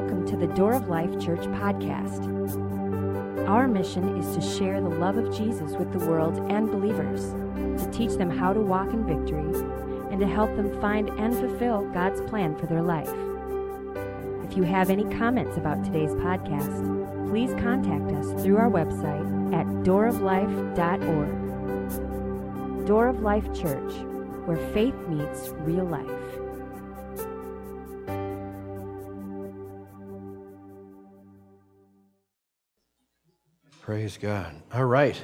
welcome to the Door of Life Church podcast. Our mission is to share the love of Jesus with the world and believers, to teach them how to walk in victory, and to help them find and fulfill God's plan for their life. If you have any comments about today's podcast, please contact us through our website at dooroflife.org. Door of Life Church, where faith meets real life. Praise God. All right.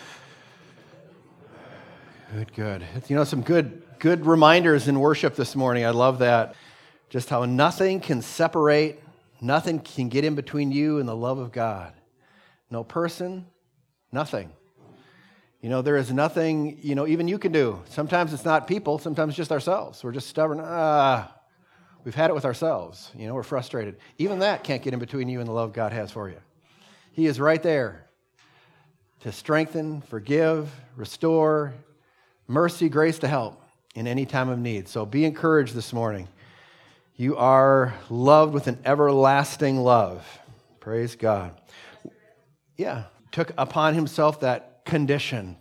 Good. You know, some good reminders in worship this morning. I love that. Just how nothing can separate, nothing can get in between you and the love of God. No person, nothing. You know, there is nothing, even you can do. Sometimes it's not people, sometimes it's just ourselves. We're just stubborn. We've had it with ourselves. We're frustrated. Even that can't get in between you and the love God has for you. He is right there to strengthen, forgive, restore, mercy, grace to help in any time of need. So be encouraged this morning. You are loved with an everlasting love. Praise God. Yeah, took upon himself that condition,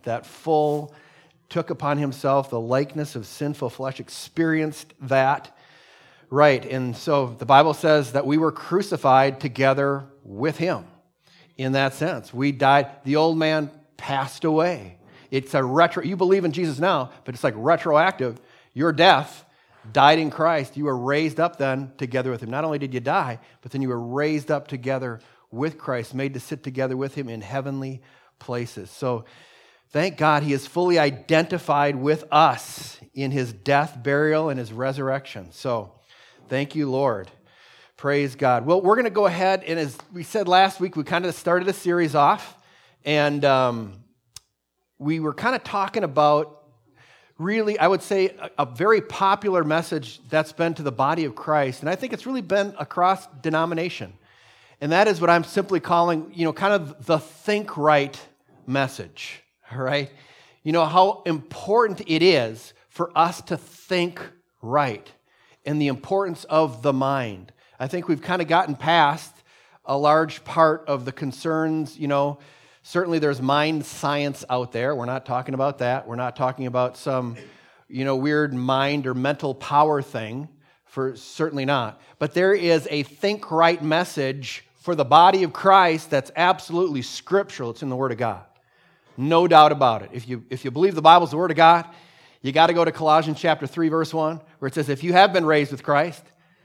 took upon himself the likeness of sinful flesh, experienced that. Right, and so the Bible says that we were crucified together with him. In that sense, we died. The old man passed away. It's you believe in Jesus now, but it's like retroactive. Your death died in Christ. You were raised up then together with him. Not only did you die, but then you were raised up together with Christ, made to sit together with him in heavenly places. So thank God he is fully identified with us in his death, burial, and his resurrection. So thank you, Lord. Praise God. Well, we're going to go ahead, and as we said last week, we kind of started a series off, and we were kind of talking about really, I would say, a very popular message that's been to the body of Christ, and I think it's really been across denomination, and that is what I'm simply calling, kind of the think right message, all right? How important it is for us to think right, and the importance of the mind. I think we've kind of gotten past a large part of the concerns, certainly there's mind science out there. We're not talking about that. We're not talking about some, weird mind or mental power thing, certainly not. But there is a think right message for the body of Christ that's absolutely scriptural. It's in the Word of God. No doubt about it. If you believe the Bible's the Word of God, you got to go to Colossians chapter 3, verse 1, where it says, if you have been raised with Christ,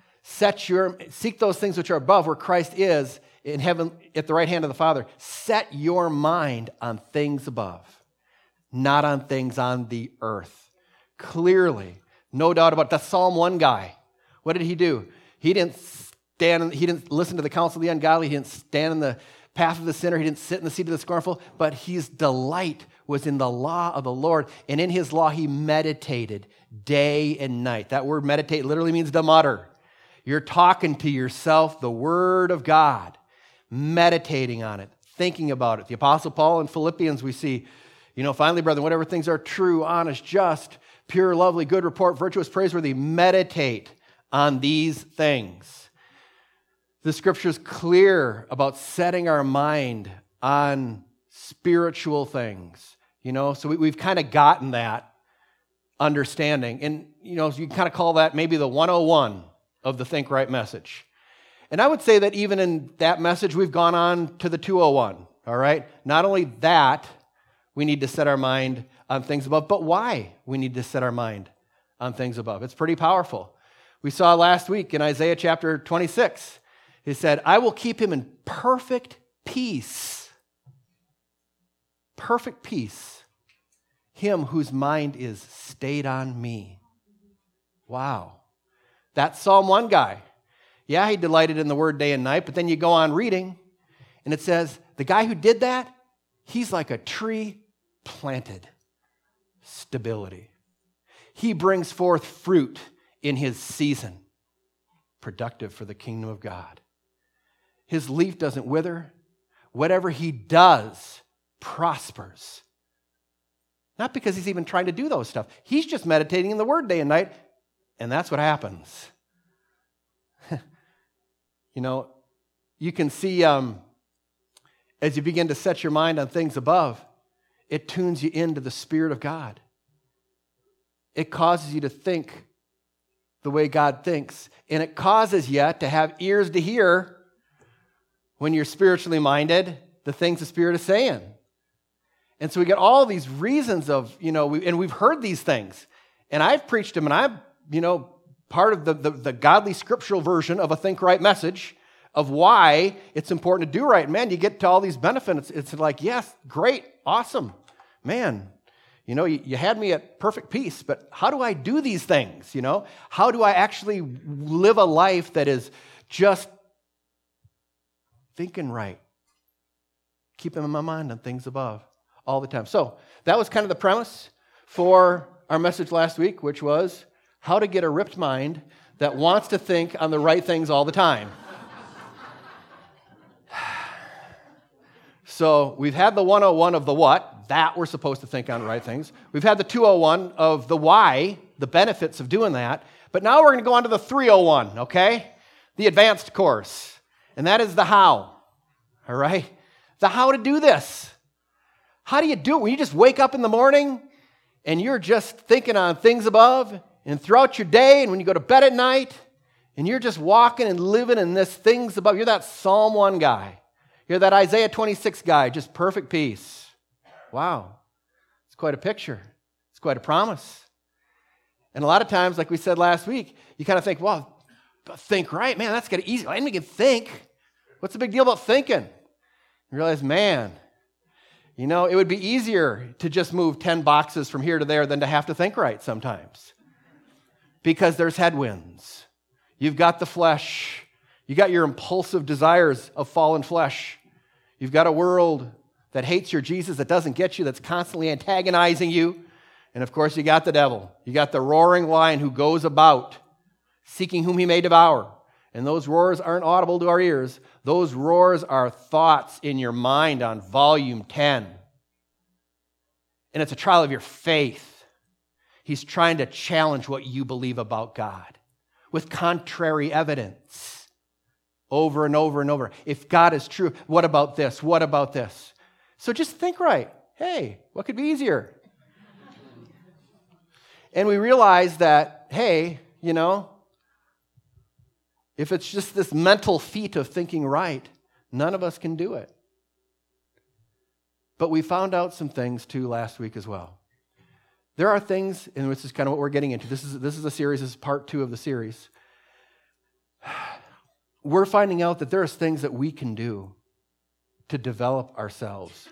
seek those things which are above, where Christ is in heaven at the right hand of the Father. Set your mind on things above, not on things on the earth. Clearly, no doubt about it. The Psalm 1 guy, what did he do? He didn't listen to the counsel of the ungodly. He didn't stand in the path of the sinner. He didn't sit in the seat of the scornful, but his delight was in the law of the Lord, and in his law he meditated day and night. That word meditate literally means to mutter. You're talking to yourself, the Word of God, meditating on it, thinking about it. The Apostle Paul in Philippians, we see, finally, brethren, whatever things are true, honest, just, pure, lovely, good report, virtuous, praiseworthy, meditate on these things. The Scripture is clear about setting our mind on spiritual things, so we've kind of gotten that understanding. And, so you can kind of call that maybe the 101 of the Think Right message. And I would say that even in that message, we've gone on to the 201, all right? Not only that, we need to set our mind on things above, but why we need to set our mind on things above. It's pretty powerful. We saw last week in Isaiah chapter 26, he said, I will keep him in perfect peace. Perfect peace. Him whose mind is stayed on me. Wow. That Psalm 1 guy, yeah, he delighted in the word day and night, but then you go on reading, and it says, the guy who did that, he's like a tree planted. Stability. He brings forth fruit in his season, productive for the kingdom of God. His leaf doesn't wither. Whatever he does prospers. Not because he's even trying to do those stuff. He's just meditating in the word day and night, and that's what happens. you can see as you begin to set your mind on things above, it tunes you into the Spirit of God. It causes you to think the way God thinks. And it causes you to have ears to hear when you're spiritually minded, the things the Spirit is saying. And so we get all these reasons of, and we've heard these things. And I've preached them, and I'm, part of the godly scriptural version of a Think Right message of why it's important to do right. Man, you get to all these benefits. It's like, yes, great, awesome. Man, you had me at perfect peace, but how do I do these things, How do I actually live a life that is just thinking right, keeping my mind on things above all the time? So that was kind of the premise for our message last week, which was how to get a ripped mind that wants to think on the right things all the time. So we've had the 101 of the what, that we're supposed to think on the right things. We've had the 201 of the why, the benefits of doing that. But now we're going to go on to the 301, okay? The advanced course. And that is the how, all right? The how to do this. How do you do it? When you just wake up in the morning and you're just thinking on things above and throughout your day and when you go to bed at night and you're just walking and living in this things above. You're that Psalm 1 guy. You're that Isaiah 26 guy, just perfect peace. Wow. It's quite a picture. It's quite a promise. And a lot of times, like we said last week, you kind of think, well, think right. Man, that's going to easy. I didn't even think. What's the big deal about thinking? You realize, man, it would be easier to just move 10 boxes from here to there than to have to think right sometimes. Because there's headwinds. You've got the flesh. You got your impulsive desires of fallen flesh. You've got a world that hates your Jesus, that doesn't get you, that's constantly antagonizing you. And of course, you got the devil. You got the roaring lion who goes about seeking whom he may devour. And those roars aren't audible to our ears. Those roars are thoughts in your mind on volume 10. And it's a trial of your faith. He's trying to challenge what you believe about God with contrary evidence. Over and over and over. If God is true, what about this? What about this? So just think right. Hey, what could be easier? And we realize that, hey, if it's just this mental feat of thinking right, none of us can do it. But we found out some things too last week as well. There are things, and this is kind of what we're getting into. This is a series. This is part 2 of the series. We're finding out that there's things that we can do to develop ourselves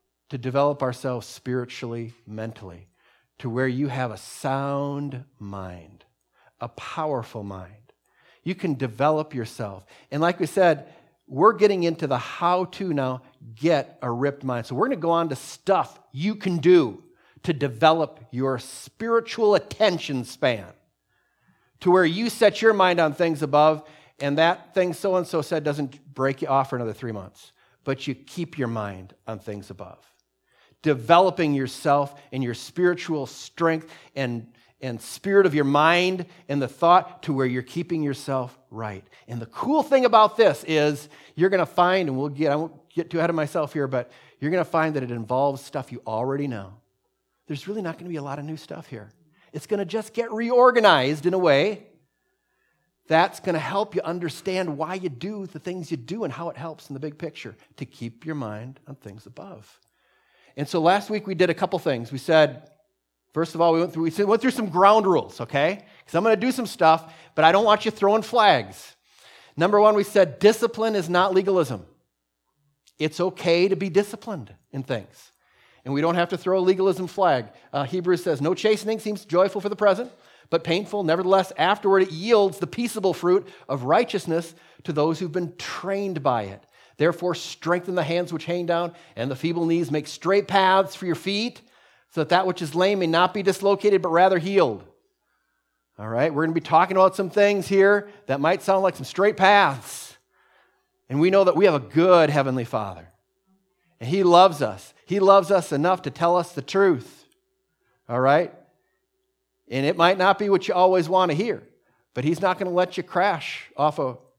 spiritually, mentally, to where you have a sound mind, a powerful mind. You can develop yourself. And like we said, we're getting into the how to now get a ripped mind. So we're going to go on to stuff you can do to develop your spiritual attention span, to where you set your mind on things above. And that thing so-and-so said doesn't break you off for another 3 months. But you keep your mind on things above. Developing yourself and your spiritual strength and spirit of your mind and the thought to where you're keeping yourself right. And the cool thing about this is you're going to find, and I won't get too ahead of myself here, but you're going to find that it involves stuff you already know. There's really not going to be a lot of new stuff here. It's going to just get reorganized in a way that's going to help you understand why you do the things you do and how it helps in the big picture to keep your mind on things above. And so last week we did a couple things. We said, first of all, we went through some ground rules, okay? Because I'm going to do some stuff, but I don't want you throwing flags. Number 1, we said discipline is not legalism. It's okay to be disciplined in things. And we don't have to throw a legalism flag. Hebrews says, no chastening seems joyful for the present, but painful. Nevertheless, afterward it yields the peaceable fruit of righteousness to those who've been trained by it. Therefore, strengthen the hands which hang down and the feeble knees. Make straight paths for your feet so that which is lame may not be dislocated, but rather healed. All right, we're going to be talking about some things here that might sound like some straight paths. And we know that we have a good Heavenly Father. And He loves us. He loves us enough to tell us the truth. All right? And it might not be what you always want to hear, but He's not going to let you crash off a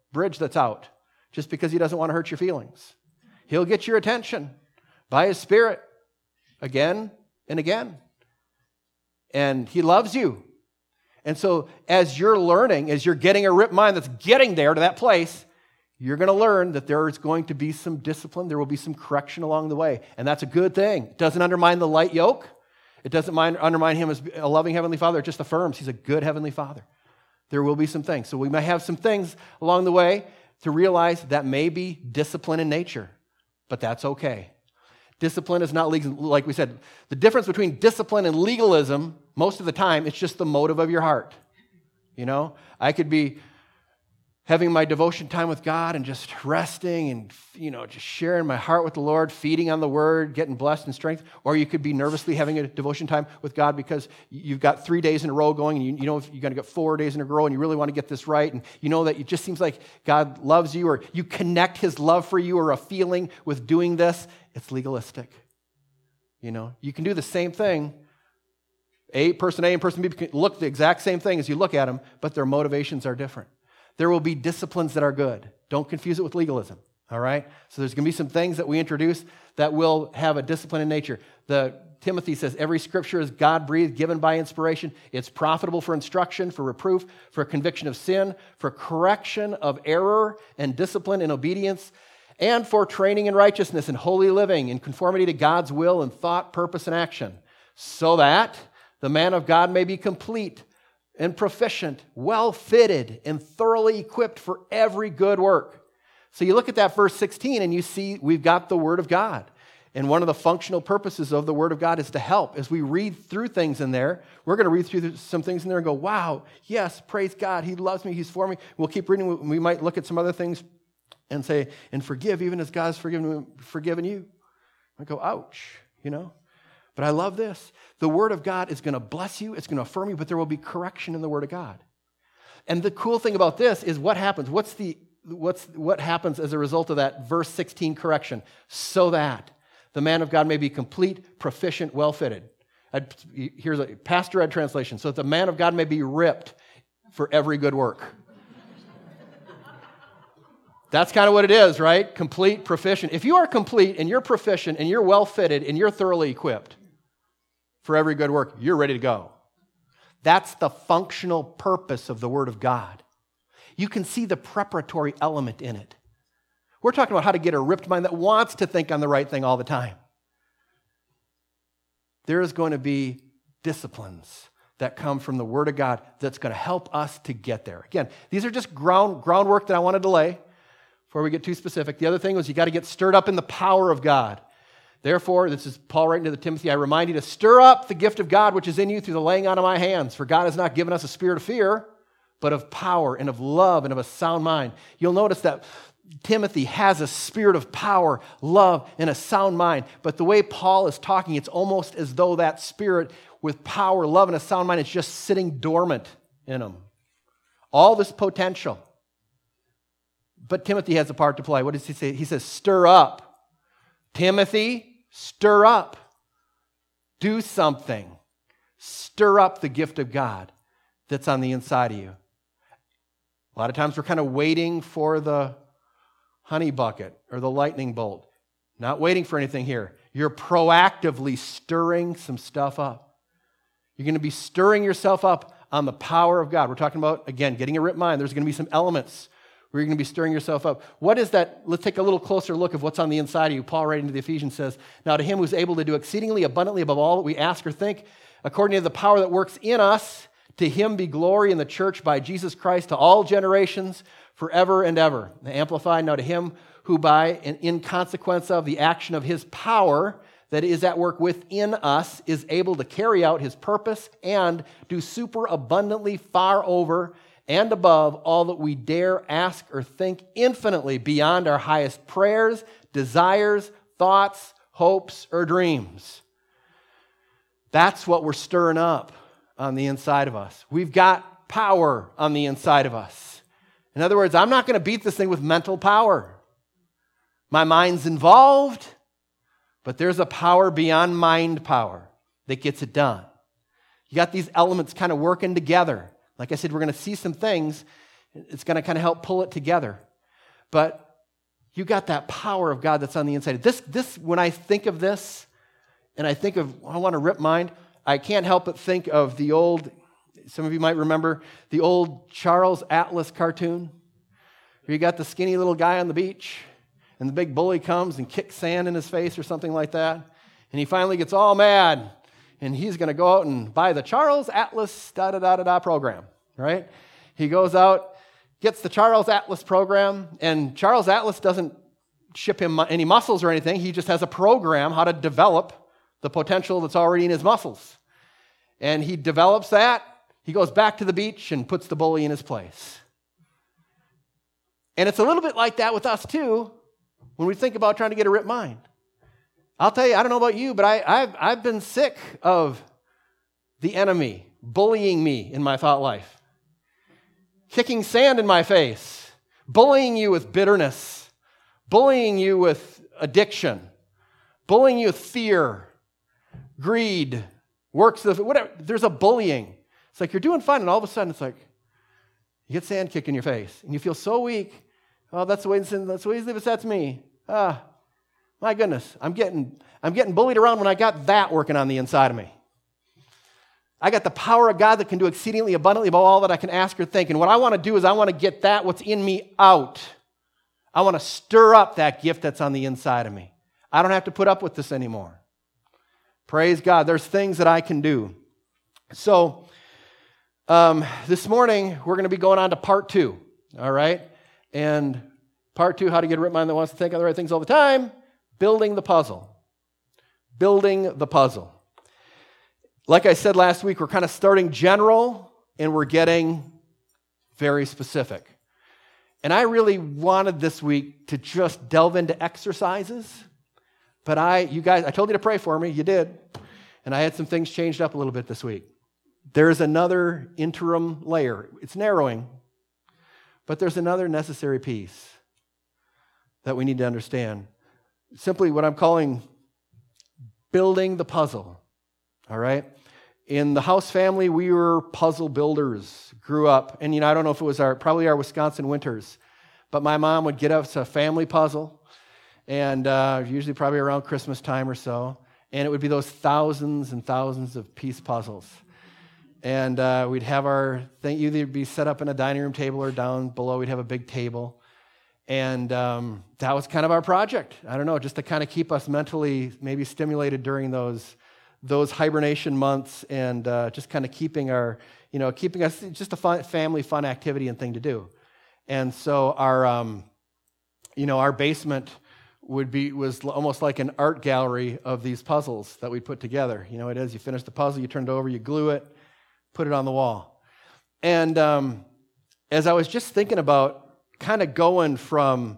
bridge that's out just because he doesn't want to hurt your feelings. He'll get your attention by his Spirit again and again. And he loves you. And so as you're learning, as you're getting a ripped mind that's getting there to that place, you're going to learn that there is going to be some discipline. There will be some correction along the way. And that's a good thing. It doesn't undermine the light yoke. It doesn't undermine him as a loving Heavenly Father. It just affirms he's a good Heavenly Father. There will be some things. So we may have some things along the way to realize that may be discipline in nature. But that's okay. Discipline is not legal. Like we said, the difference between discipline and legalism, most of the time, it's just the motive of your heart. You know, I could be having my devotion time with God and just resting and, just sharing my heart with the Lord, feeding on the Word, getting blessed and strength. Or you could be nervously having a devotion time with God because you've got 3 days in a row going, and you know you're going to get 4 days in a row, and you really want to get this right, and you know that it just seems like God loves you, or you connect His love for you or a feeling with doing this. It's legalistic. You can do the same thing. Person A and person B can look the exact same thing as you look at them, but their motivations are different. There will be disciplines that are good. Don't confuse it with legalism, all right? So there's going to be some things that we introduce that will have a discipline in nature. Timothy says, every scripture is God-breathed, given by inspiration. It's profitable for instruction, for reproof, for conviction of sin, for correction of error and discipline in obedience, and for training in righteousness and holy living in conformity to God's will in thought, purpose, and action, so that the man of God may be complete and proficient, well-fitted, and thoroughly equipped for every good work. So you look at that verse 16 and you see we've got the Word of God. And one of the functional purposes of the Word of God is to help. As we read through things in there, we're going to read through some things in there and go, wow, yes, praise God, He loves me, He's for me. We'll keep reading. We might look at some other things and say, and forgive even as God's forgiven you. I go, ouch, But I love this. The Word of God is going to bless you. It's going to affirm you, but there will be correction in the Word of God. And the cool thing about this is what happens. What happens as a result of that verse 16 correction? So that the man of God may be complete, proficient, well-fitted. Here's a Pastor Ed translation. So that the man of God may be ripped for every good work. That's kind of what it is, right? Complete, proficient. If you are complete and you're proficient and you're well-fitted and you're thoroughly equipped for every good work, you're ready to go. That's the functional purpose of the Word of God. You can see the preparatory element in it. We're talking about how to get a ripped mind that wants to think on the right thing all the time. There is going to be disciplines that come from the Word of God that's going to help us to get there. Again, these are just groundwork that I wanted to lay before we get too specific. The other thing was you got to get stirred up in the power of God. Therefore, this is Paul writing to Timothy, I remind you to stir up the gift of God which is in you through the laying on of my hands. For God has not given us a spirit of fear, but of power and of love and of a sound mind. You'll notice that Timothy has a spirit of power, love, and a sound mind. But the way Paul is talking, it's almost as though that spirit with power, love, and a sound mind is just sitting dormant in him. All this potential. But Timothy has a part to play. What does he say? He says, stir up. Timothy, stir up. Do something. Stir up the gift of God that's on the inside of you. A lot of times we're kind of waiting for the honey bucket or the lightning bolt. Not waiting for anything here. You're proactively stirring some stuff up. You're going to be stirring yourself up on the power of God. We're talking about, again, getting a ripped mind. There's going to be some elements where you're going to be stirring yourself up. What is that? Let's take a little closer look of what's on the inside of you. Paul, writing to the Ephesians, says, now to him who's able to do exceedingly abundantly above all that we ask or think, according to the power that works in us, to him be glory in the church by Jesus Christ to all generations, forever and ever. The Amplified, now to him who by and in consequence of the action of his power that is at work within us is able to carry out his purpose and do super abundantly far over and above all that we dare ask or think, infinitely beyond our highest prayers, desires, thoughts, hopes, or dreams. That's what we're stirring up on the inside of us. We've got power on the inside of us. In other words, I'm not going to beat this thing with mental power. My mind's involved, but there's a power beyond mind power that gets it done. You got these elements kind of working together. Like I said, we're going to see some things It's going to kind of help pull it together. But you got that power of God that's on the inside. This, when I think of this, and I think of, I want to rip mine, I can't help but think of the old, some of you might remember, the old Charles Atlas cartoon, where you got the skinny little guy on the beach, and the big bully comes and kicks sand in his face or something like that, and he finally gets all mad, and he's going to go out and buy the Charles Atlas da-da-da-da-da program, right? He goes out, gets the Charles Atlas program, and Charles Atlas doesn't ship him any muscles or anything. He just has a program how to develop the potential that's already in his muscles. And he develops that. He goes back to the beach and puts the bully in his place. And it's a little bit like that with us too, when we think about trying to get a ripped mind. I'll tell you, I don't know about you, but I've been sick of the enemy bullying me in my thought life. Kicking sand in my face, bullying you with bitterness, bullying you with addiction, bullying you with fear, greed, works of whatever. There's a bullying. It's like you're doing fine, and all of a sudden it's like you get sand kicked in your face, and you feel so weak. Oh, that's the way he besets me. My goodness, I'm getting bullied around when I got that working on the inside of me. I got the power of God that can do exceedingly abundantly above all that I can ask or think. And what I want to do is I want to get that, what's in me, out. I want to stir up that gift that's on the inside of me. I don't have to put up with this anymore. Praise God. There's things that I can do. So this morning, we're going to be going on to part 2. All right? And part 2, how to get a ripped mind that wants to think on the right things all the time. Building the puzzle. Building the puzzle. Like I said last week, we're kind of starting general and we're getting very specific. And I really wanted this week to just delve into exercises, but I told you to pray for me, you did, and I had some things changed up a little bit this week. There's another interim layer. It's narrowing, but there's another necessary piece that we need to understand. Simply what I'm calling building the puzzle, all right? In the House family, we were puzzle builders, grew up. And, I don't know if it was probably our Wisconsin winters, but my mom would get us a family puzzle, and usually probably around Christmas time or so, and it would be those thousands and thousands of piece puzzles. And we'd have our thing either be set up in a dining room table or down below, we'd have a big table. And that was kind of our project. I don't know, just to kind of keep us mentally maybe stimulated during those hibernation months, and just kind of keeping us just a family fun activity and thing to do. And so our basement was almost like an art gallery of these puzzles that we put together. It is, you finish the puzzle, you turn it over, you glue it, put it on the wall. And as I was just thinking about kind of going from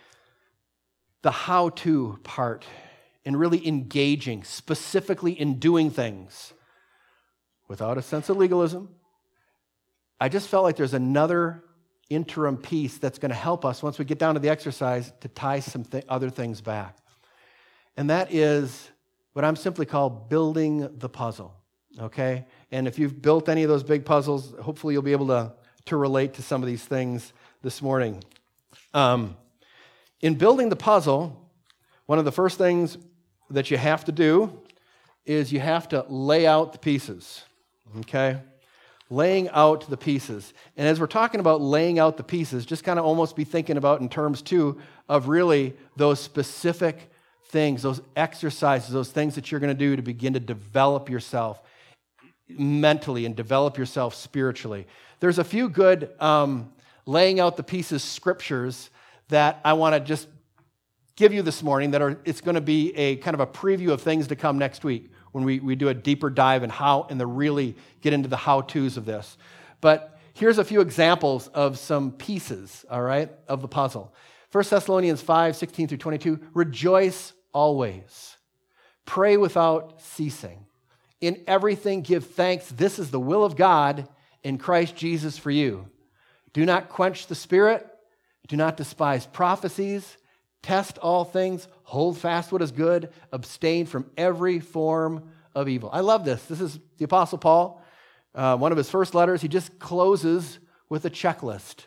the how-to part and really engaging specifically in doing things without a sense of legalism, I just felt like there's another interim piece that's going to help us once we get down to the exercise to tie some other things back. And that is what I'm simply called building the puzzle, okay? And if you've built any of those big puzzles, hopefully you'll be able to relate to some of these things this morning. In building the puzzle, one of the first things that you have to do is you have to lay out the pieces, okay? Laying out the pieces. And as we're talking about laying out the pieces, just kind of almost be thinking about in terms, too, of really those specific things, those exercises, those things that you're going to do to begin to develop yourself mentally and develop yourself spiritually. There's a few good laying out the pieces scriptures that I want to just give you this morning it's going to be a kind of a preview of things to come next week when we do a deeper dive in how and really get into the how-tos of this. But here's a few examples of some pieces, all right, of the puzzle. 1 Thessalonians 5:16-22, rejoice always. Pray without ceasing. In everything give thanks. This is the will of God in Christ Jesus for you. Do not quench the spirit. Do not despise prophecies. Test all things, hold fast what is good, abstain from every form of evil. I love this. This is the Apostle Paul. One of his first letters, he just closes with a checklist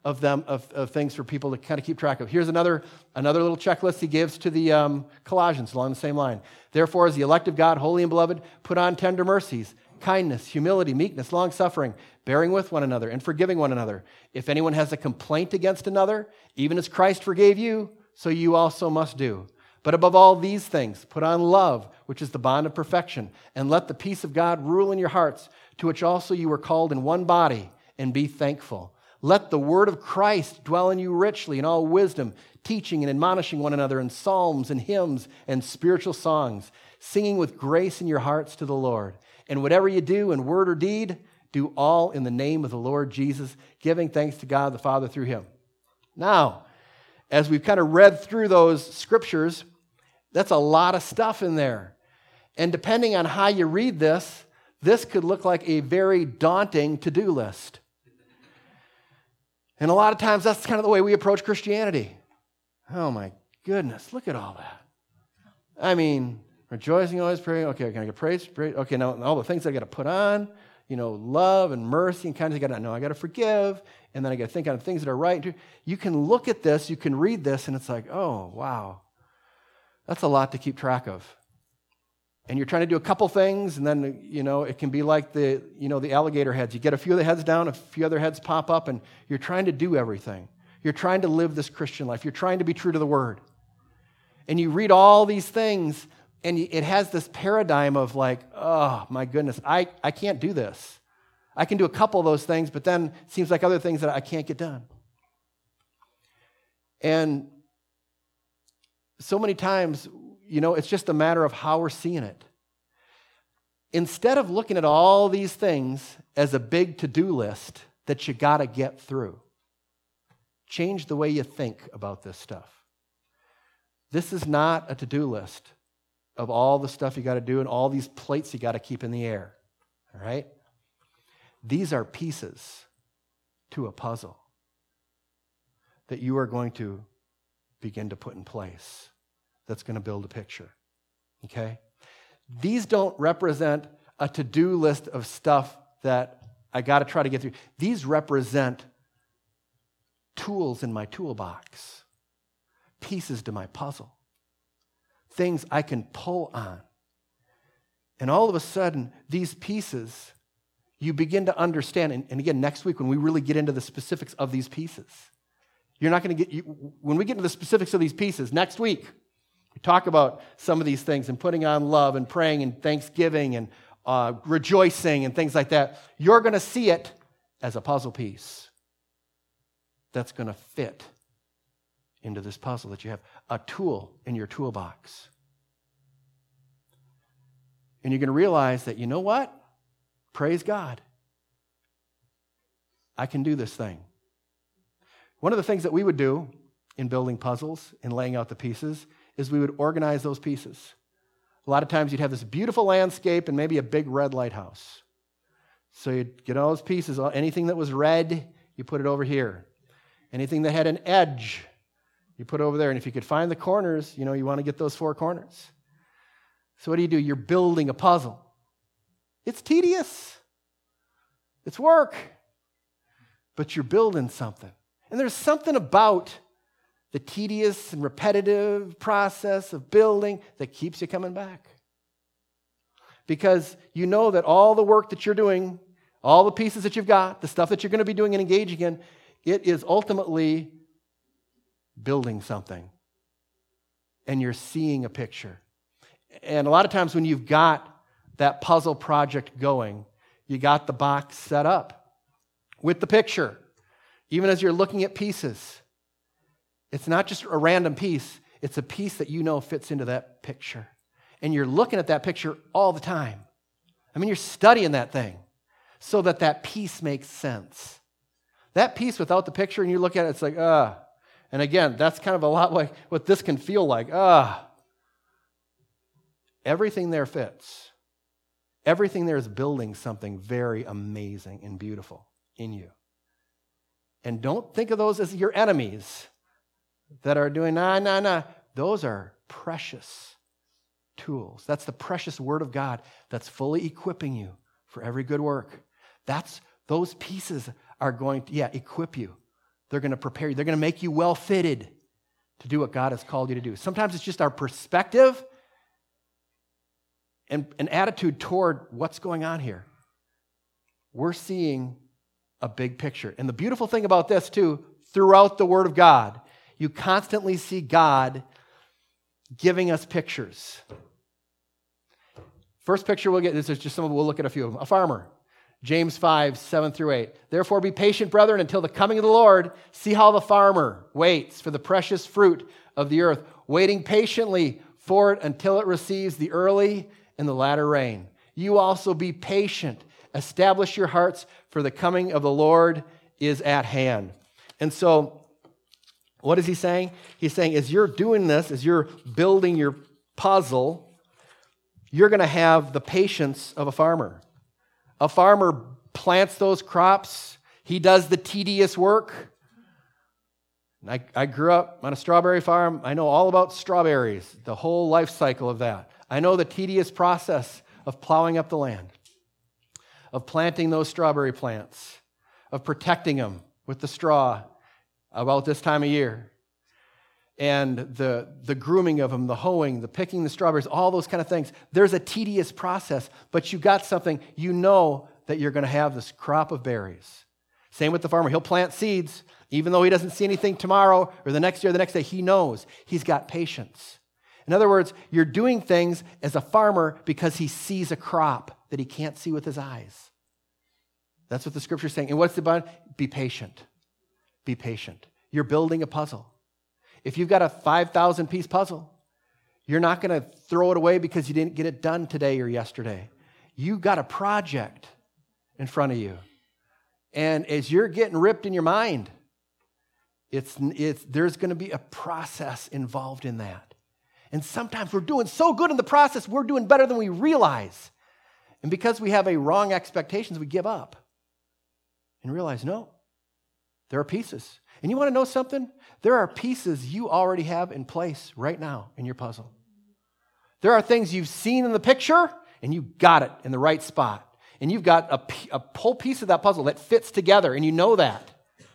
of them, of things for people to kind of keep track of. Here's another little checklist he gives to the Colossians along the same line. Therefore, as the elect of God, holy and beloved, put on tender mercies, kindness, humility, meekness, long-suffering, bearing with one another, and forgiving one another. If anyone has a complaint against another, even as Christ forgave you, so you also must do. But above all these things, put on love, which is the bond of perfection, and let the peace of God rule in your hearts, to which also you were called in one body, and be thankful. Let the word of Christ dwell in you richly in all wisdom, teaching and admonishing one another in psalms and hymns and spiritual songs, singing with grace in your hearts to the Lord. And whatever you do in word or deed, do all in the name of the Lord Jesus, giving thanks to God the Father through him. Now, as we've kind of read through those scriptures, that's a lot of stuff in there. And depending on how you read this could look like a very daunting to-do list. And a lot of times that's kind of the way we approach Christianity. Oh my goodness, look at all that. I mean, rejoicing, always praying. Okay, can I get praise? Okay, now all the things I got to put on, love and mercy and kindness. I got to forgive, and then I got to think on things that are right. You can look at this, you can read this, and it's like, oh, wow. That's a lot to keep track of. And you're trying to do a couple things, and then, it can be like the alligator heads. You get a few of the heads down, a few other heads pop up, and you're trying to do everything. You're trying to live this Christian life. You're trying to be true to the Word. And you read all these things, and it has this paradigm of like, oh, my goodness, I can't do this. I can do a couple of those things, but then it seems like other things that I can't get done. And so many times, it's just a matter of how we're seeing it. Instead of looking at all these things as a big to-do list that you got to get through, change the way you think about this stuff. This is not a to-do list of all the stuff you got to do and all these plates you got to keep in the air, all right? These are pieces to a puzzle that you are going to begin to put in place that's going to build a picture, okay? These don't represent a to-do list of stuff that I got to try to get through. These represent tools in my toolbox, pieces to my puzzle, things I can pull on. And all of a sudden, these pieces, you begin to understand, and again, next week when we really get into the specifics of these pieces, you're not going to get, when we get into the specifics of these pieces, next week, we talk about some of these things and putting on love and praying and thanksgiving and rejoicing and things like that. You're going to see it as a puzzle piece that's going to fit into this puzzle that you have, a tool in your toolbox. And you're going to realize that, you know what? Praise God. I can do this thing. One of the things that we would do in building puzzles and laying out the pieces is we would organize those pieces. A lot of times you'd have this beautiful landscape and maybe a big red lighthouse. So you'd get all those pieces, anything that was red, you put it over here. Anything that had an edge, you put it over there. And if you could find the corners, you want to get those 4 corners. So what do? You're building a puzzle. It's tedious. It's work. But you're building something. And there's something about the tedious and repetitive process of building that keeps you coming back. Because you know that all the work that you're doing, all the pieces that you've got, the stuff that you're going to be doing and engaging in, it is ultimately building something. And you're seeing a picture. And a lot of times when you've got that puzzle project going, you got the box set up with the picture. Even as you're looking at pieces, it's not just a random piece, it's a piece that you know fits into that picture. And you're looking at that picture all the time. I mean, you're studying that thing so that that piece makes sense. That piece without the picture, and you look at it, it's like, And again, that's kind of a lot like what this can feel like. Everything there fits. Everything there is building something very amazing and beautiful in you. And don't think of those as your enemies that are doing, nah. Those are precious tools. That's the precious Word of God that's fully equipping you for every good work. Those pieces are going to, equip you They're going to prepare you. They're going to make you well-fitted to do what God has called you to do. Sometimes it's just our perspective and an attitude toward what's going on here. We're seeing a big picture. And the beautiful thing about this, too, throughout the Word of God, you constantly see God giving us pictures. First picture we'll get, this is just some of them, we'll look at a few of them. A farmer. James 5, 7 through 8. Therefore be patient, brethren, until the coming of the Lord. See how the farmer waits for the precious fruit of the earth, waiting patiently for it until it receives the early and the latter rain. You also be patient. Establish your hearts, for the coming of the Lord is at hand. And so, what is he saying? He's saying, as you're doing this, as you're building your puzzle, you're going to have the patience of a farmer. A farmer plants those crops. He does the tedious work. I grew up on a strawberry farm. I know all about strawberries, the whole life cycle of that. I know the tedious process of plowing up the land, of planting those strawberry plants, of protecting them with the straw about this time of year, and the grooming of them, the hoeing, the picking the strawberries, all those kind of things. There's a tedious process, but you got something, you know that you're going to have this crop of berries. Same with the farmer. He'll plant seeds, even though he doesn't see anything tomorrow or the next year or the next day. He knows. He's got patience. In other words, you're doing things as a farmer because he sees a crop that he can't see with his eyes. That's what the scripture is saying. And what's it about? Be patient. Be patient. You're building a puzzle. If you've got a 5,000-piece puzzle, you're not going to throw it away because you didn't get it done today or yesterday. You got a project in front of you. And as you're getting ripped in your mind, there's going to be a process involved in that. And sometimes we're doing so good in the process, we're doing better than we realize. And because we have a wrong expectations, we give up and realize, no, there are pieces. And you want to know something? There are pieces you already have in place right now in your puzzle. There are things you've seen in the picture, and you got it in the right spot. And you've got a whole piece of that puzzle that fits together, and you know that.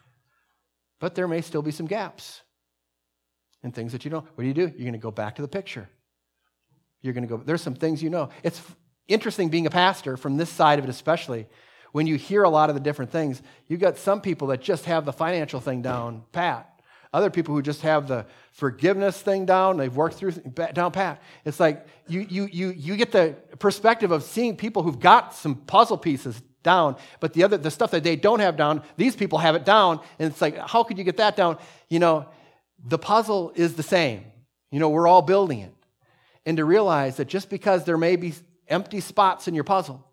But there may still be some gaps and things that you don't. What do? You're going to go back to the picture. You're going to go, there's some things you know. It's interesting being a pastor from this side of it especially. When you hear a lot of the different things, you've got some people that just have the financial thing down pat. Other people who just have the forgiveness thing down, they've worked through down pat. It's like you get the perspective of seeing people who've got some puzzle pieces down, but the stuff that they don't have down, these people have it down, and it's like, how could you get that down? You know, the puzzle is the same. You know, we're all building it. And to realize that just because there may be empty spots in your puzzle,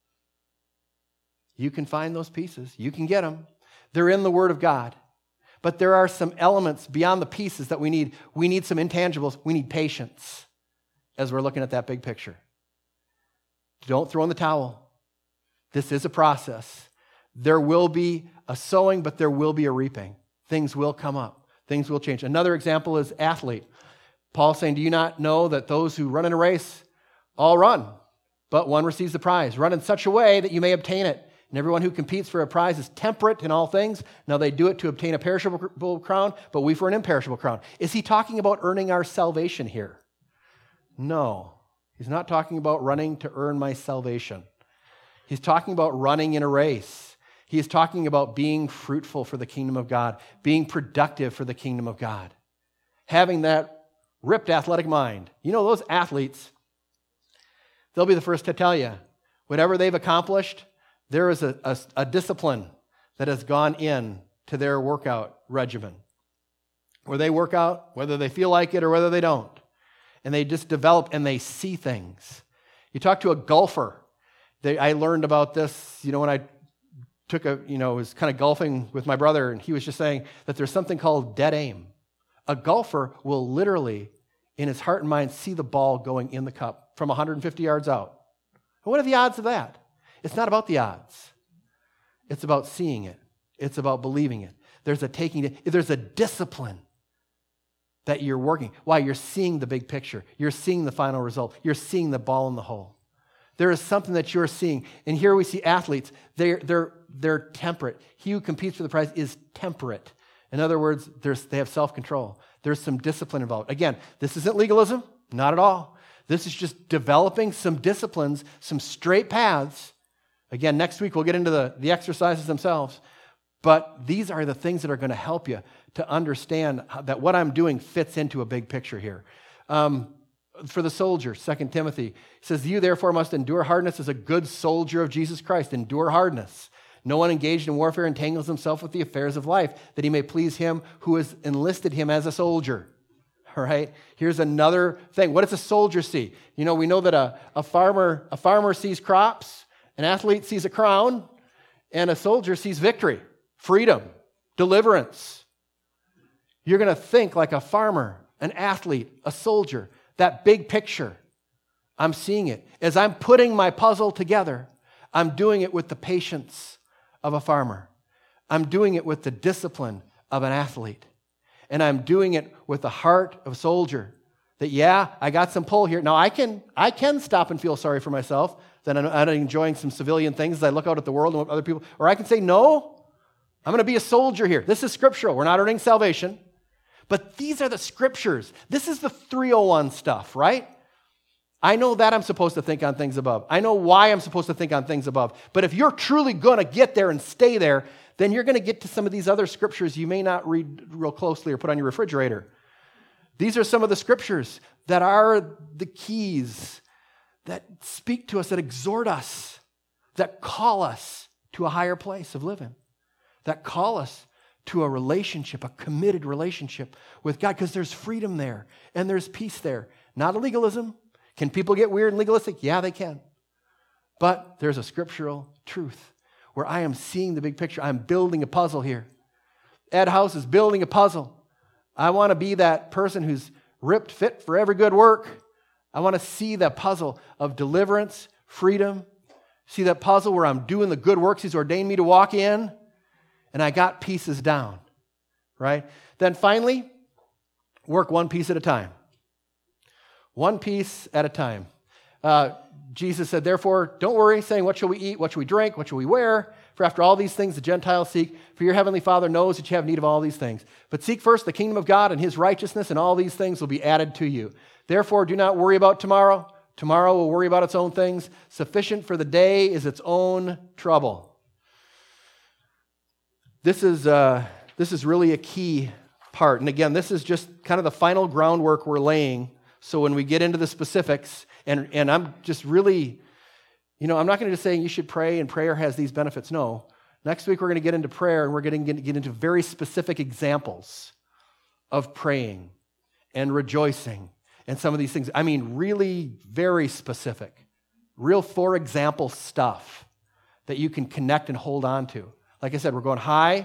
you can find those pieces. You can get them. They're in the Word of God. But there are some elements beyond the pieces that we need. We need some intangibles. We need patience as we're looking at that big picture. Don't throw in the towel. This is a process. There will be a sowing, but there will be a reaping. Things will come up. Things will change. Another example is athlete. Paul's saying, do you not know that those who run in a race all run, but one receives the prize? Run in such a way that you may obtain it. And everyone who competes for a prize is temperate in all things. Now they do it to obtain a perishable crown, but we for an imperishable crown. Is he talking about earning our salvation here? No. He's not talking about running to earn my salvation. He's talking about running in a race. He is talking about being fruitful for the kingdom of God, being productive for the kingdom of God, having that ripped athletic mind. You know, those athletes, they'll be the first to tell you, whatever they've accomplished, there is a discipline that has gone in to their workout regimen, where they work out, whether they feel like it or whether they don't. And they just develop and they see things. You talk to a golfer. I learned about this, when I was kind of golfing with my brother, and he was just saying that there's something called dead aim. A golfer will literally, in his heart and mind, see the ball going in the cup from 150 yards out. And what are the odds of that? It's not about the odds. It's about seeing it. It's about believing it. There's a discipline that you're working. Why? You're seeing the big picture. You're seeing the final result. You're seeing the ball in the hole. There is something that you're seeing. And here we see athletes. They're temperate. He who competes for the prize is temperate. In other words, they have self-control. There's some discipline involved. Again, this isn't legalism, not at all. This is just developing some disciplines, some straight paths. Again, next week we'll get into the exercises themselves. But these are the things that are going to help you to understand that what I'm doing fits into a big picture here. For the soldier, 2 Timothy, he says, "You therefore must endure hardness as a good soldier of Jesus Christ." Endure hardness. "No one engaged in warfare entangles himself with the affairs of life, that he may please him who has enlisted him as a soldier." All right? Here's another thing. What does a soldier see? We know that a farmer sees crops, an athlete sees a crown, and a soldier sees victory, freedom, deliverance. You're going to think like a farmer, an athlete, a soldier. That big picture, I'm seeing it. As I'm putting my puzzle together, I'm doing it with the patience of a farmer. I'm doing it with the discipline of an athlete. And I'm doing it with the heart of a soldier. That, yeah, I got some pull here. Now, I can stop and feel sorry for myself, that I'm enjoying some civilian things as I look out at the world and what other people, or I can say, no, I'm going to be a soldier here. This is scriptural. We're not earning salvation. But these are the scriptures. This is the 301 stuff, right? I know that I'm supposed to think on things above. I know why I'm supposed to think on things above. But if you're truly going to get there and stay there, then you're going to get to some of these other scriptures you may not read real closely or put on your refrigerator. These are some of the scriptures that are the keys that speak to us, that exhort us, that call us to a higher place of living, that call us to a relationship, a committed relationship with God, because there's freedom there and there's peace there. Not a legalism. Can people get weird and legalistic? Yeah, they can. But there's a scriptural truth where I am seeing the big picture. I'm building a puzzle here. Ed House is building a puzzle. I want to be that person who's ripped fit for every good work. I want to see that puzzle of deliverance, freedom. See that puzzle where I'm doing the good works He's ordained me to walk in. And I got pieces down, right? Then finally, work one piece at a time. One piece at a time. Jesus said, "Therefore, don't worry, saying, what shall we eat? What shall we drink? What shall we wear? For after all these things the Gentiles seek, for your heavenly Father knows that you have need of all these things. But seek first the kingdom of God and His righteousness, and all these things will be added to you. Therefore, do not worry about tomorrow. Tomorrow will worry about its own things. Sufficient for the day is its own trouble." This is really a key part. And again, this is just kind of the final groundwork we're laying. So when we get into the specifics, and I'm just really, I'm not going to just say you should pray and prayer has these benefits. No. Next week we're going to get into prayer and we're going to get into very specific examples of praying and rejoicing and some of these things. I mean, really very specific. Real for example stuff that you can connect and hold on to. Like I said, we're going high,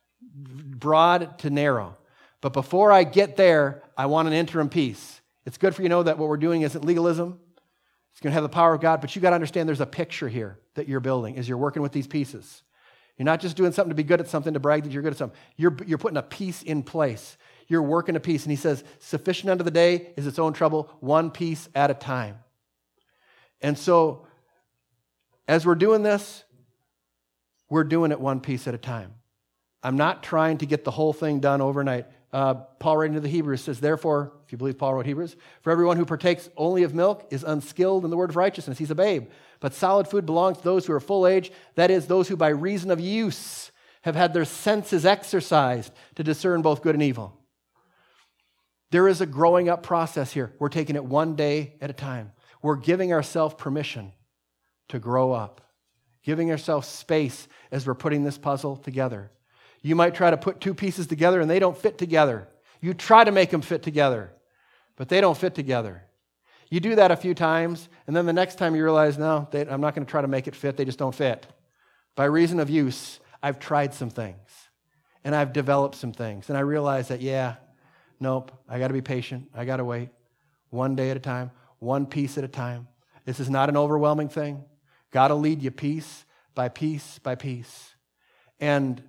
broad to narrow. But before I get there, I want an interim piece. It's good for you to know that what we're doing isn't legalism. It's going to have the power of God, but you got to understand there's a picture here that you're building as you're working with these pieces. You're not just doing something to be good at something, to brag that you're good at something. You're putting a piece in place. You're working a piece. And He says, sufficient unto the day is its own trouble, one piece at a time. And so, as we're doing this, we're doing it one piece at a time. I'm not trying to get the whole thing done overnight. Paul writing to the Hebrews says, "Therefore," if you believe Paul wrote Hebrews, "for everyone who partakes only of milk is unskilled in the word of righteousness." He's a babe. "But solid food belongs to those who are full age, that is, those who by reason of use have had their senses exercised to discern both good and evil." There is a growing up process here. We're taking it one day at a time. We're giving ourselves permission to grow up, giving ourselves space as we're putting this puzzle together. You might try to put two pieces together and they don't fit together. You try to make them fit together, but they don't fit together. You do that a few times, and then the next time you realize, no, I'm not going to try to make it fit. They just don't fit. By reason of use, I've tried some things, and I've developed some things, and I realize that, nope, I got to be patient. I got to wait. One day at a time, one piece at a time. This is not an overwhelming thing. God will lead you piece by piece by piece. And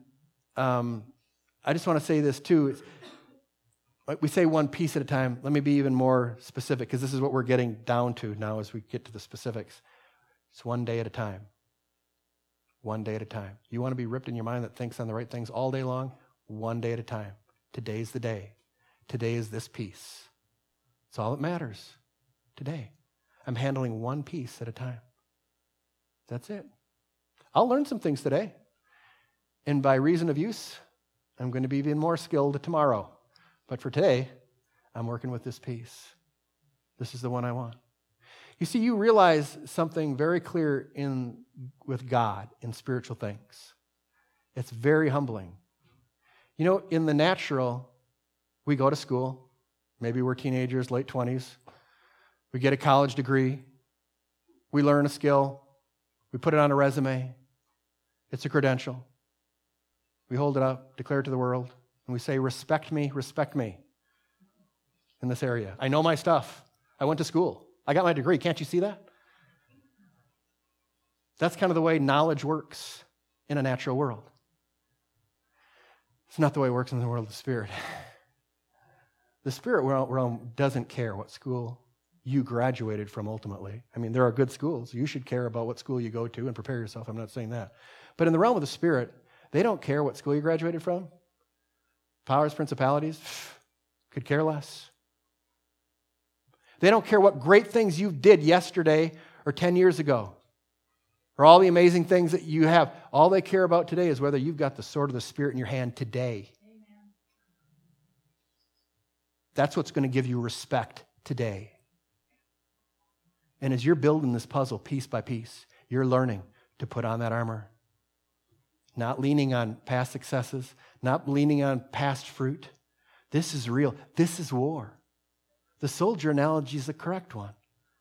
I just want to say this too. We say one piece at a time. Let me be even more specific, because this is what we're getting down to now as we get to the specifics. It's one day at a time. One day at a time. You want to be ripped in your mind that thinks on the right things all day long? one day at a time. Today's the day. Today is this piece. It's all that matters today. I'm handling one piece at a time. That's it. I'll learn some things today. And by reason of use, I'm going to be even more skilled tomorrow. But for today, I'm working with this piece. This is the one I want. You see, you realize something very clear with God in spiritual things. It's very humbling. You know, in the natural, we go to school. Maybe we're teenagers, late 20s. We get a college degree. We learn a skill. We put it on a resume. It's a credential. We hold it up, declare it to the world, and we say, respect me in this area. I know my stuff. I went to school. I got my degree. Can't you see that? That's kind of the way knowledge works in a natural world. It's not the way it works in the world of the Spirit. The Spirit realm doesn't care what school you graduated from ultimately. I mean, there are good schools. You should care about what school you go to and prepare yourself. I'm not saying that. But in the realm of the Spirit, they don't care what school you graduated from. Powers, principalities, could care less. They don't care what great things you did yesterday or 10 years ago, or all the amazing things that you have. All they care about today is whether you've got the sword of the Spirit in your hand today. Amen. That's what's going to give you respect today. And as you're building this puzzle piece by piece, you're learning to put on that armor. Not leaning on past successes, not leaning on past fruit. This is real. This is war. The soldier analogy is the correct one.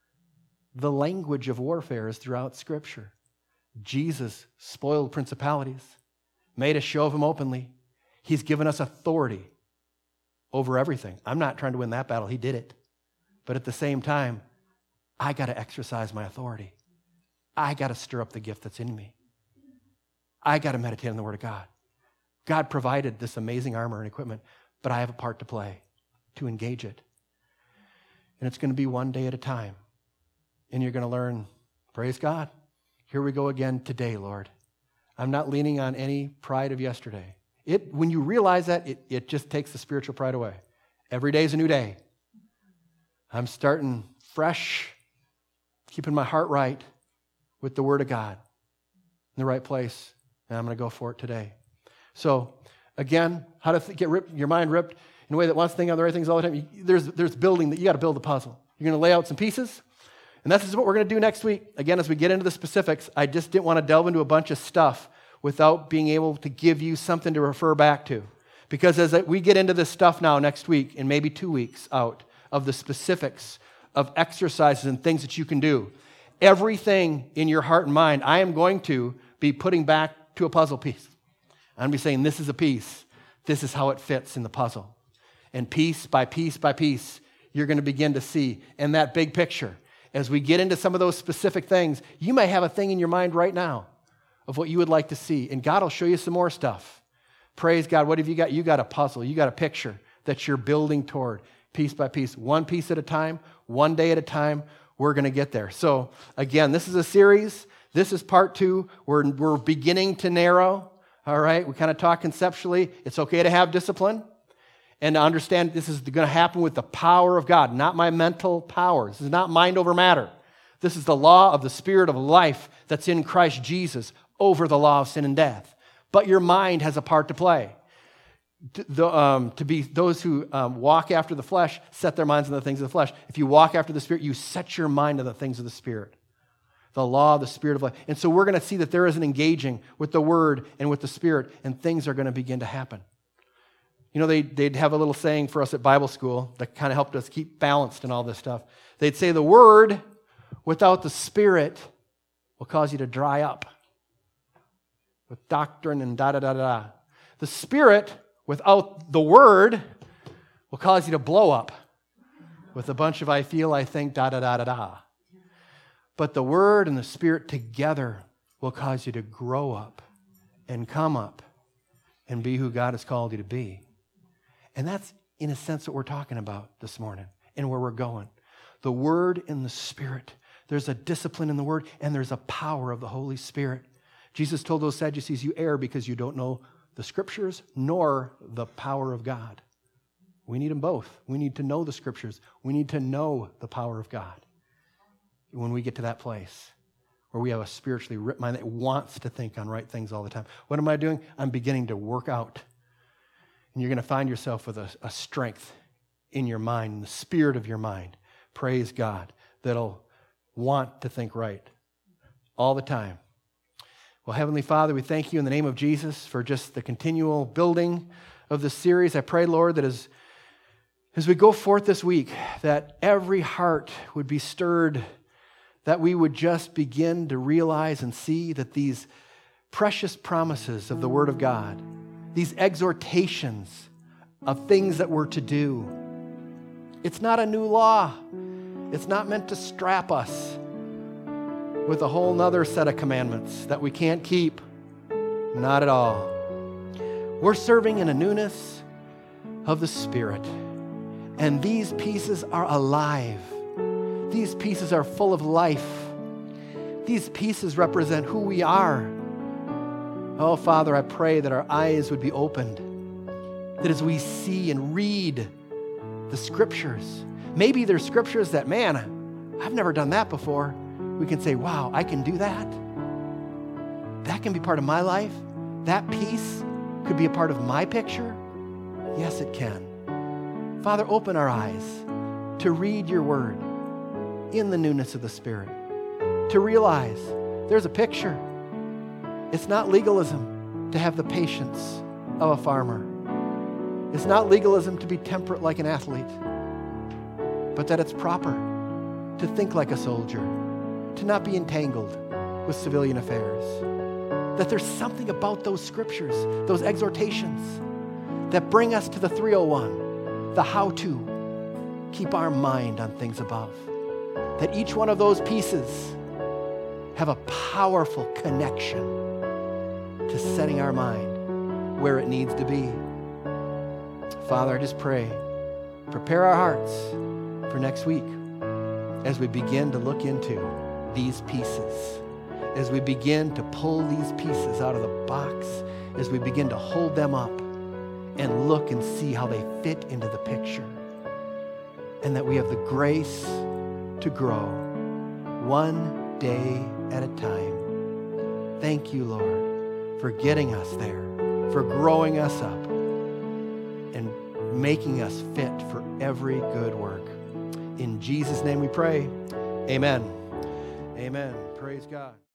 The language of warfare is throughout Scripture. Jesus spoiled principalities, made a show of them openly. He's given us authority over everything. I'm not trying to win that battle. He did it. But at the same time, I got to exercise my authority. I got to stir up the gift that's in me. I got to meditate on the Word of God. God provided this amazing armor and equipment, but I have a part to play to engage it. And it's going to be one day at a time. And you're going to learn, praise God, here we go again today, Lord. I'm not leaning on any pride of yesterday. When you realize that, it just takes the spiritual pride away. Every day is a new day. I'm starting fresh, keeping my heart right with the Word of God in the right place. And I'm going to go for it today. So, again, how to get your mind ripped in a way that wants to think on the right things all the time. There's building that you got to build the puzzle. You're going to lay out some pieces. And this is what we're going to do next week. Again, as we get into the specifics, I just didn't want to delve into a bunch of stuff without being able to give you something to refer back to. Because as we get into this stuff now next week, and maybe 2 weeks out, of the specifics of exercises and things that you can do, everything in your heart and mind, I am going to be putting back to a puzzle piece. I'm going to be saying, this is a piece. This is how it fits in the puzzle. And piece by piece by piece, you're going to begin to see in that big picture. As we get into some of those specific things, you may have a thing in your mind right now of what you would like to see. And God will show you some more stuff. Praise God. What have you got? You got a puzzle. You got a picture that you're building toward piece by piece. One piece at a time, one day at a time. We're going to get there. So again, this is a series. This is part 2. We're beginning to narrow. All right. We kind of talk conceptually. It's okay to have discipline and to understand this is going to happen with the power of God, not my mental power. This is not mind over matter. This is the law of the Spirit of life that's in Christ Jesus over the law of sin and death. But your mind has a part to play. To be those who walk after the flesh, set their minds on the things of the flesh. If you walk after the Spirit, you set your mind on the things of the Spirit. The law of the Spirit of life. And so we're going to see that there is an engaging with the Word and with the Spirit, and things are going to begin to happen. You know, they'd have a little saying for us at Bible school that kind of helped us keep balanced in all this stuff. They'd say the Word without the Spirit will cause you to dry up with doctrine and da-da-da-da. The Spirit without the Word will cause you to blow up with a bunch of I feel, I think, da-da-da-da-da. But the Word and the Spirit together will cause you to grow up and come up and be who God has called you to be. And that's, in a sense, what we're talking about this morning and where we're going. The Word and the Spirit. There's a discipline in the Word, and there's a power of the Holy Spirit. Jesus told those Sadducees, you err because you don't know the Scriptures nor the power of God. We need them both. We need to know the Scriptures. We need to know the power of God. When we get to that place where we have a spiritually ripped mind that wants to think on right things all the time. What am I doing? I'm beginning to work out. And you're going to find yourself with a strength in your mind, in the spirit of your mind. Praise God. That'll want to think right all the time. Well, Heavenly Father, we thank you in the name of Jesus for just the continual building of this series. I pray, Lord, that as we go forth this week, that every heart would be stirred, that we would just begin to realize and see that these precious promises of the Word of God, these exhortations of things that we're to do, it's not a new law. It's not meant to strap us with a whole nother set of commandments that we can't keep. Not at all. We're serving in a newness of the Spirit. And these pieces are alive. These pieces are full of life. These pieces represent who we are. Oh, Father, I pray that our eyes would be opened, that as we see and read the Scriptures, maybe there's Scriptures that, man, I've never done that before. We can say, wow, I can do that. That can be part of my life. That piece could be a part of my picture. Yes, it can. Father, open our eyes to read your word in the newness of the Spirit, to realize there's a picture. It's not legalism to have the patience of a farmer. It's not legalism to be temperate like an athlete, but that it's proper to think like a soldier, to not be entangled with civilian affairs. That there's something about those Scriptures, those exhortations, that bring us to the 301, the how to keep our mind on things above. That each one of those pieces have a powerful connection to setting our mind where it needs to be. Father, I just pray, prepare our hearts for next week as we begin to look into these pieces, as we begin to pull these pieces out of the box, as we begin to hold them up and look and see how they fit into the picture, and that we have the grace to grow one day at a time. Thank you, Lord, for getting us there, for growing us up, and making us fit for every good work. In Jesus' name we pray. Amen. Amen. Praise God.